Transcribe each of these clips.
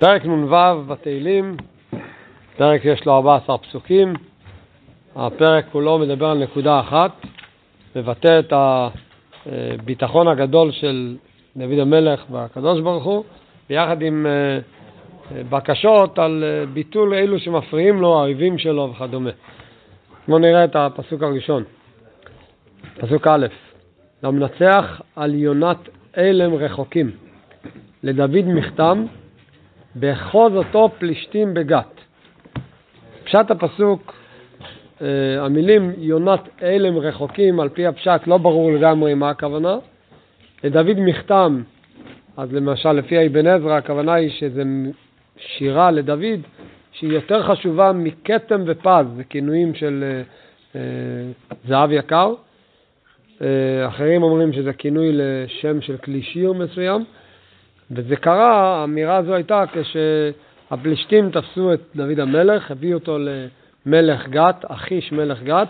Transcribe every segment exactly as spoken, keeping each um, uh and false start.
פרק נ"ו בתהילים, פרק יש לו ארבעה עשר פסוקים. הפרק כולו מדבר על נקודה אחת, מבטא את הביטחון הגדול של דוד המלך בקדוש ברוך הוא, ביחד עם בקשות על ביטול אלו שמפריעים לו, האויבים שלו וכדומה. בואו נראה את הפסוק הראשון. פסוק א': למנצח על יונת אלם רחוקים, לדוד מכתם, באחוז אותו פלישתים בגת. פשט הפסוק, המילים יונת אלם רחוקים, על פי הפשט לא ברור לגמרי מה הכוונה. לדוד מכתם, אז למשל לפי אבן עזרא הכוונה היא שזה שירה לדוד שהיא יותר חשובה מכתם ופז, זה כינויים של אה, זהב יקר. אה, אחרים אומרים שזה כינוי לשם של כלי שיר מסוים. וזה קרה, האמירה הזו הייתה כשהפלישתים תפסו את דוד המלך, הביאו אותו למלך גת, אחיש מלך גת,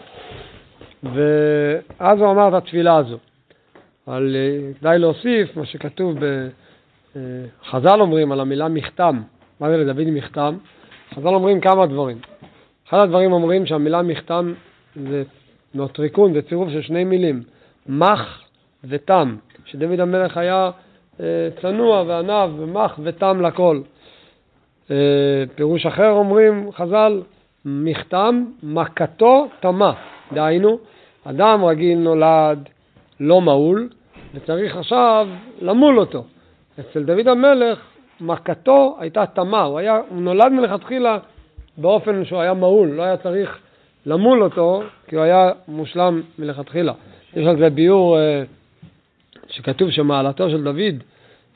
ואז הוא אמר את התפילה הזו. אבל כדאי להוסיף מה שכתוב בחז"ל אומרים על המילה מכתם. מה זה לדוד מכתם? חז"ל אומרים כמה דברים. אחד הדברים אומרים שהמילה מכתם זה נוטריקון, זה צירוף של שני מילים, מח ותם, שדוד המלך היה צנוע וענב ומח ותם לכל. פירוש אחר אומרים חז"ל, מכתם מכתו תמה, דהיינו אדם רגיל נולד לא מעול וצריך עכשיו למול אותו. אצל דוד המלך מכתו הייתה תמה, הוא, היה, הוא נולד מלכתחילה באופן שהוא היה מעול, לא היה צריך למול אותו כי הוא היה מושלם מלכתחילה. יש על זה ביור שכתוב שמעלתו של דוד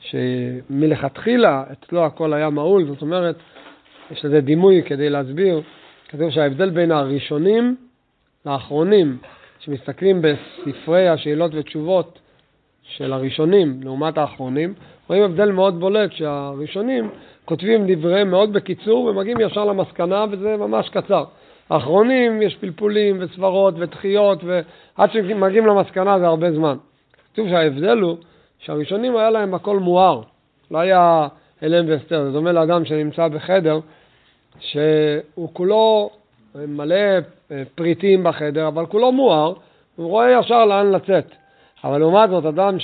שמלכתחילה אצלו הכל היה מעול, זאת אומרת יש לזה דימוי כדי להסביר. כתוב שההבדל בין הראשונים לאחרונים שמסתכלים בספרי השאלות ותשובות של הראשונים לעומת האחרונים, רואים הבדל מאוד בולט שהראשונים כותבים דבריהם מאוד בקיצור ומגיעים ישר למסקנה וזה ממש קצר. האחרונים יש פלפולים וסברות ותחיות ועד שמגיעים למסקנה זה הרבה זמן. כתוב שההבדל הוא שהראשונים היה להם הכל מואר, לא היה אלם ואסתר. זה דומה לאדם שנמצא בחדר שהוא כולו מלא פריטים בחדר, אבל כולו מואר, הוא רואה ישר לאן לצאת. אבל לעומת זאת, אדם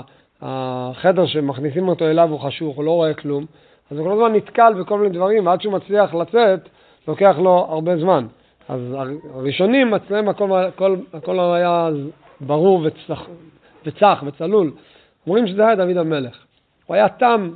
שהחדר שמכניסים אותו אליו הוא חשוך, הוא לא רואה כלום, אז הוא כל הזמן נתקל בכל מיני דברים, ועד שהוא מצליח לצאת, לוקח לו הרבה זמן. אז הראשונים אצלם הכל, הכל, הכל היה ברור וצח, וצח וצלול. אומרים שזה היה דוד המלך. הוא היה תם,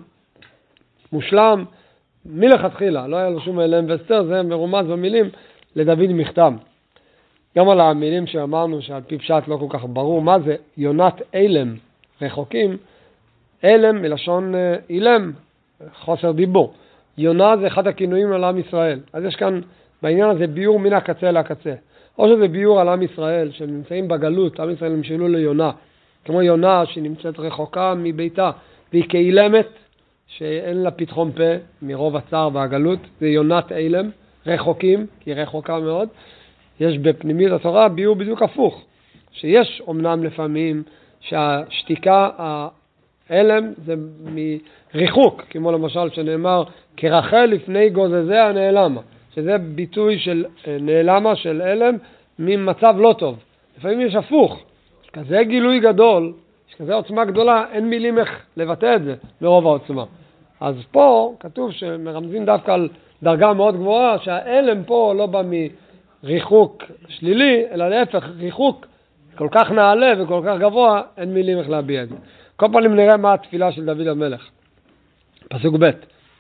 מושלם, מלכתחילה, לא היה לו שום אלם ואסתר, זה מרומז במילים לדוד מכתם. גם על המילים שאמרנו שעל פי פשט לא כל כך ברור מה זה יונת אלם רחוקים, אלם מלשון אילם, חוסר דיבור. יונה זה אחד הכינויים על עם ישראל. אז יש כאן בעניין הזה ביור מן הקצה לקצה. או שזה ביור על עם ישראל שנמצאים בגלות, עם ישראל נמשלו ליונה, כמו יונה שנמצאת רחוקה מביתה, והיא כאילמת שאין לה פתחון פה מרוב הצער והגלות, זה יונת אילם, רחוקים, כי היא רחוקה מאוד. יש בפנימית התורה ביור בדיוק הפוך, שיש אומנם לפעמים שהשתיקה, האלם זה מריחוק, כמו למשל שנאמר, כרחל לפני גוזזיה נעלמה, שזה ביטוי של נעלמה של אלם ממצב לא טוב. לפעמים יש הפוך, יש כזה גילוי גדול, יש כזה עוצמה גדולה, אין מילים איך לבטא את זה מרוב העוצמה. אז פה כתוב שמרמזים דווקא על דרגה מאוד גבוהה, שהאלם פה לא בא מריחוק שלילי, אלא להפך, ריחוק כל כך נעלה וכל כך גבוה, אין מילים איך להביע את זה. כל פעם נראה מה התפילה של דוד המלך. פסוק ב':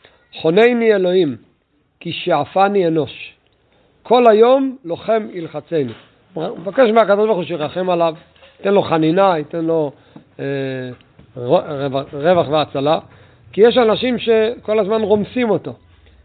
חונני אלוהים, כי שעפני אנוש, כל היום לוחם ילחצני. הוא מבקש מהקדוש ברוך הוא שירחם עליו, ייתן לו חנינה, ייתן לו אה, רווח, רווח והצלה, כי יש אנשים שכל הזמן רומסים אותו.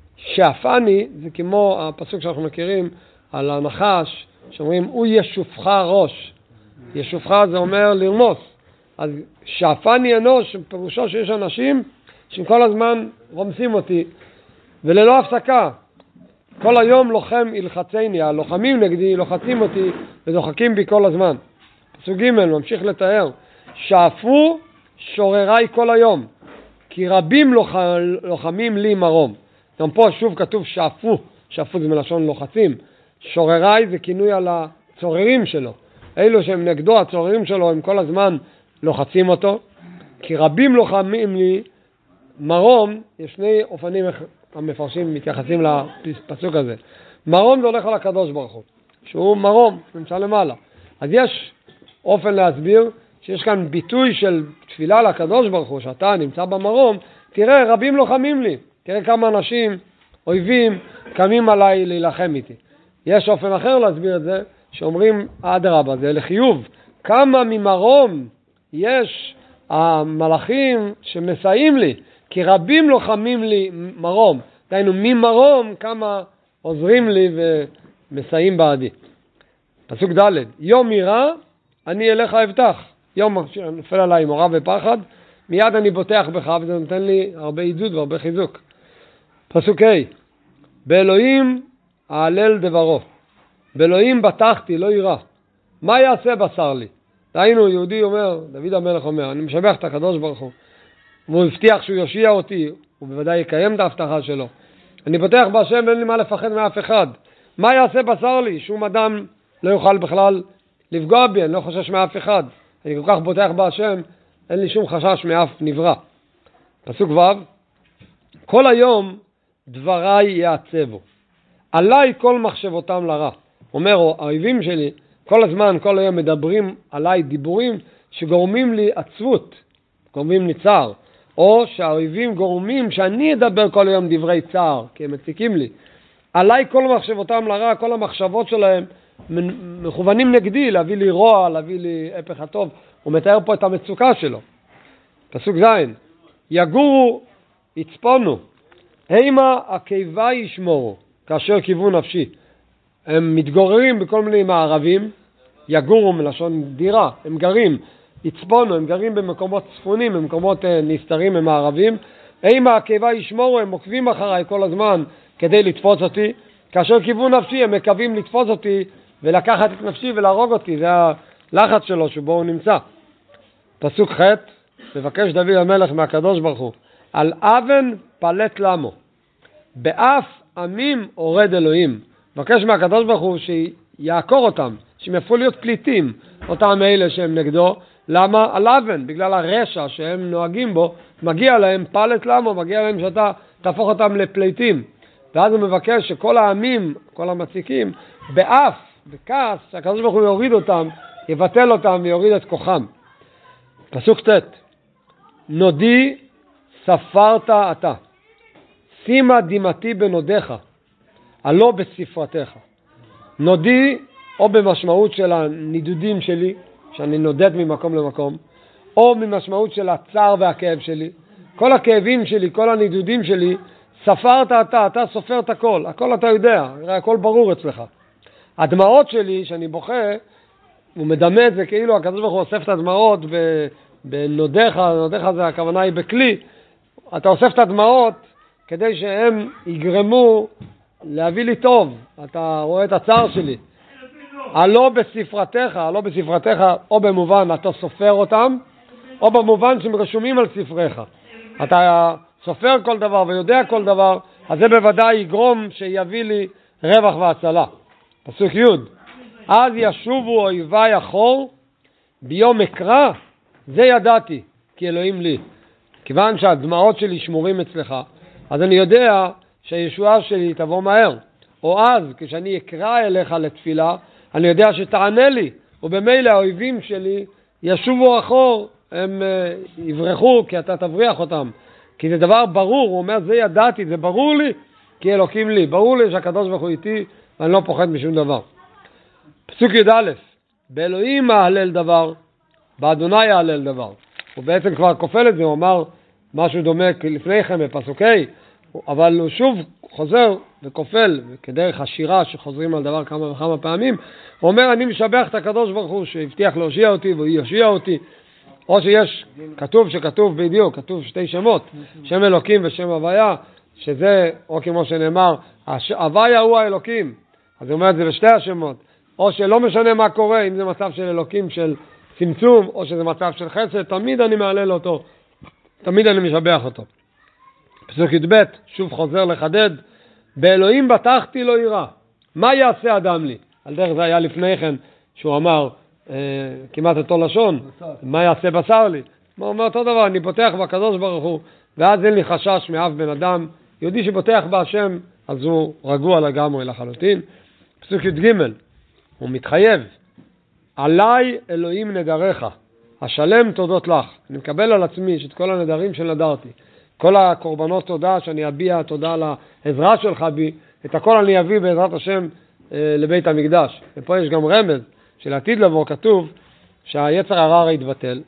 שעפני זה כמו הפסוק שאנחנו מכירים על הנחש, שאומרים הוא ישופך ראש. ישופך זה אומר לרמוס. אז שעפני אנוש, פירושו שיש אנשים שכל הזמן רומסים אותי, וללא הפסקה. כל היום לוחם ילחצני, הלוחמים נגדי לוחצים אותי ודוחקים בי כל הזמן. פסוק ג' ממשיך לתאר, שאפו שורריי כל היום. כי רבים לוח... לוחמים לי מרום. גם פה שוב כתוב שאפו, שאפו זה מלשון לוחצים. שוררי זה כינוי על הצוררים שלו. אלו שהם נגדו, הצוררים שלו, הם כל הזמן לוחצים אותו. כי רבים לוחמים לי מרום, יש שני אופנים המפרשים מתייחסים לפסוק הזה. מרום זה הולך על הקדוש ברוך הוא, שהוא מרום, נמצא למעלה. אז יש אופן להסביר שיש כאן ביטוי של תפילה לקדוש ברוך הוא, שאתה נמצא במרום, תראה רבים לוחמים לי, תראה כמה אנשים, אויבים, קמים עליי להילחם איתי. יש אופן אחר להסביר את זה, שאומרים אדרבה, זה לחיוב, כמה ממרום יש המלאכים שמסייעים לי, כי רבים לוחמים לי מרום, דיינו ממרום כמה עוזרים לי ומסייעים בעדי. פסוק ד' יום ירא אני אליך אבטח, יום נופל עליי מורא ופחד, מיד אני בוטח בך, וזה נותן לי הרבה עידוד והרבה חיזוק. פסוק ה' באלוהים אהלל דברו, באלוהים בטחתי לא ירא, מה יעשה בשר לי? דיינו יהודי אומר, דוד המלך אומר, אני משבח את הקדוש ברוך הוא, והוא הבטיח שהוא יושיע אותי, הוא בוודאי יקיים את ההבטחה שלו. אני בוטח בהשם ואין לי מה לפחד מאף אחד. מה יעשה בשר לי? שום אדם לא יוכל בכלל לפגוע בי, אני לא חושש מאף אחד. אני כל כך בוטח בהשם, אין לי שום חשש מאף נברא. פסוק ו' כל היום דבריי יעצבו, עליי כל מחשבותם לרע. אומר, האויבים שלי כל הזמן, כל היום מדברים עליי דיבורים שגורמים לי עצבות, גורמים לי צער. או שהאויבים גורמים שאני אדבר כל היום דברי צער, כי הם מציקים לי. עליי כל מחשבותם לרע, כל המחשבות שלהם מכוונים נגדי, להביא לי רוע, להביא לי הפך הטוב. הוא מתאר פה את המצוקה שלו. פסוק ז' יגורו יצפונו, הימה הקיבה ישמורו, כאשר כיוון נפשי. הם מתגוררים בכל מיני מערבים, יגורו מלשון דירה, הם גרים. יצפונו, הם גרים במקומות צפונים, במקומות אה, נסתרים ממערבים. אימה הקיבה ישמורו, הם עוקבים אחריי כל הזמן כדי לתפוס אותי. כאשר כיוון נפשי, הם מקווים לתפוס אותי ולקחת את נפשי ולהרוג אותי. זה הלחץ שלו שבו הוא נמצא. פסוק ח' מבקש דוד המלך מהקדוש ברוך הוא, על אבן פלט למו, באף עמים אורד אלוהים. מבקש מהקדוש ברוך הוא שיעקור אותם, שהם יפכו להיות פליטים, אותם אלה שהם נגדו. למה? על אבן, בגלל הרשע שהם נוהגים בו, מגיע להם פלט למו, מגיע להם שאתה תהפוך אותם לפליטים. ואז הוא מבקש שכל העמים, כל המציקים, באף, בכעס, שהקדוש ברוך הוא יוריד אותם, יבטל אותם ויוריד את כוחם. פסוק ט' נודי ספרת אתה, שימה דמעתי בנודיך, הלא בספרתך. נודי, או במשמעות של הנידודים שלי, שאני נודד ממקום למקום, או ממשמעות של הצער והכאב שלי, כל הכאבים שלי, כל הנידודים שלי, ספרת אתה, אתה סופר את הכל, הכל אתה יודע, הכל ברור אצלך. הדמעות שלי, שאני בוכה, הוא מדמה את זה כאילו הקדוש ברוך הוא אוסף את הדמעות בנודיך, נודיך זה הכוונה היא בכלי, אתה אוסף את הדמעות כדי שהם יגרמו להביא לי טוב, אתה רואה את הצער שלי. הלא בספרתך, הלא בספרתך, או במובן אתה סופר אותם, או במובן שהם רשומים על ספריך. אתה סופר כל דבר ויודע כל דבר, אז זה בוודאי יגרום שיביא לי רווח והצלה. פסוק י' אז ישובו אויבי אחור, ביום אקרא, זה ידעתי, כי אלוהים לי. כיוון שהדמעות שלי שמורים אצלך, אז אני יודע שהישועה שלי תבוא מהר. או אז, כשאני אקרא אליך לתפילה, אני יודע שתענה לי, ובמילא האויבים שלי ישובו אחור, הם uh, יברחו, כי אתה תבריח אותם. כי זה דבר ברור, הוא אומר, זה ידעתי, זה ברור לי, כי אלוקים לי. ברור לי שהקדוש ברוך הוא איתי, ואני לא פוחד משום דבר. פסוק י"א, באלוהים אהלל דבר, באדוני אהלל דבר. הוא בעצם כבר כופל את זה, הוא אמר משהו דומה לפני כן בפסוקי, אבל הוא שוב חוזר וכופל, כדרך השירה שחוזרים על דבר כמה וכמה פעמים, הוא אומר, אני משבח את הקדוש ברוך הוא שהבטיח להושיע אותי והוא יושיע אותי. או שיש, כתוב שכתוב בדיוק, כתוב שתי שמות, שם אלוקים ושם הוויה, שזה, או כמו שנאמר, הוויה הוא האלוקים, אז הוא אומר את זה בשתי השמות. או שלא משנה מה קורה, אם זה מצב של אלוקים של צמצום, או שזה מצב של חסד, תמיד אני מעלל אותו תמיד אני משבח אותו. פסוק י"ב, שוב חוזר לחדד, באלוהים בטחתי לא ירא, מה יעשה אדם לי? על דרך זה היה לפני כן, שהוא אמר, אה, כמעט אותו לשון, מה יעשה בשר לי? הוא אומר אותו דבר, אני פותח בקדוש ברוך הוא, ואז אין לי חשש מאף בן אדם, יהודי שפותח בהשם, אז הוא רגוע לגמרי לחלוטין. פסוק י"ג, הוא מתחייב, עליי אלוהים נדריך, השלם תודות לך. אני מקבל על עצמי שאת כל הנדרים שנדרתי, כל הקורבנות תודה שאני אביע, תודה על העזרה שלך בי, את הכל אני אביא בעזרת השם אה, לבית המקדש. ופה יש גם רמז של עתיד לבוא, כתוב שהיצר הרע הרי יתבטל,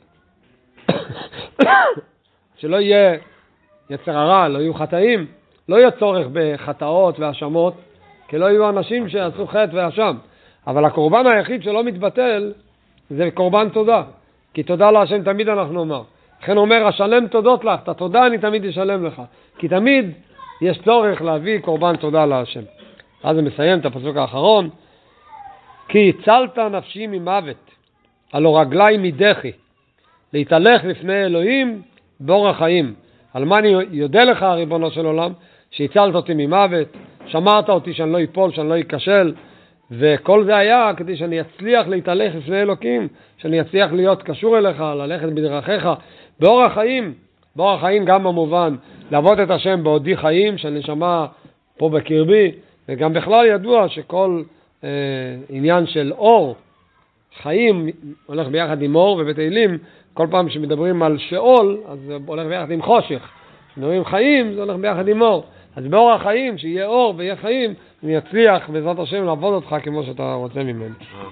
שלא יהיה יצר הרע, לא יהיו חטאים, לא יהיה צורך בחטאות והאשמות, כי לא יהיו אנשים שעשו חטא ואשם. אבל הקורבן היחיד שלא מתבטל זה קורבן תודה, כי תודה להשם תמיד אנחנו אומר. לכן הוא אומר, השלם תודות לך, את התודה אני תמיד אשלם לך, כי תמיד יש צורך להביא קורבן תודה להשם. אז הוא מסיים את הפסוק האחרון, כי הצלת נפשי ממוות, הלא רגלי מדחי, להתהלך לפני אלוהים באורח חיים. על מה אני יודע לך, ריבונו של עולם, שהצלת אותי ממוות, שמרת אותי שאני לא ייפול, שאני לא ייכשל, וכל זה היה כדי שאני אצליח להתהלך לפני אלוקים, שאני אצליח להיות קשור אליך, ללכת בדרכיך, באורח חיים. באורח חיים גם במובן לעבוד את השם בעודי חיים, שהנשמה פה בקרבי, וגם בכלל ידוע שכל אה, עניין של אור, חיים הולך ביחד עם אור, ובתהילים כל פעם שמדברים על שאול, אז זה הולך ביחד עם חושך. כשמדברים חיים, זה הולך ביחד עם אור. אז באורח חיים, שיהיה אור ויהיה חיים, אני אצליח בעזרת השם לעבוד אותך כמו שאתה רוצה ממנו.